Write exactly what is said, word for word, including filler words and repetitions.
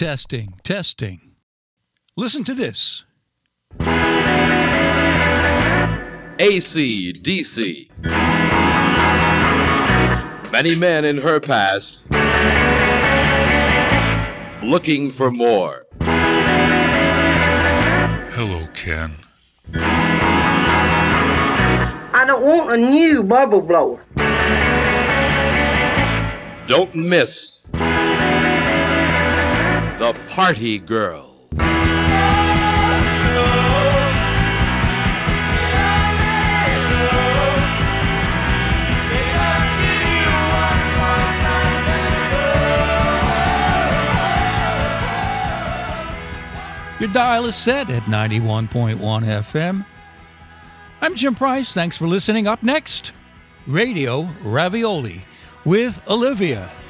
Testing, testing. Listen to this. A C D C. Many men in her past looking for more. Hello, Ken. I don't want a new bubble blower. Don't miss the Party Girl. Your dial is set at ninety-one point one F M. I'm Jim Price. Thanks for listening. Up next, Radio Ravioli with Olivia.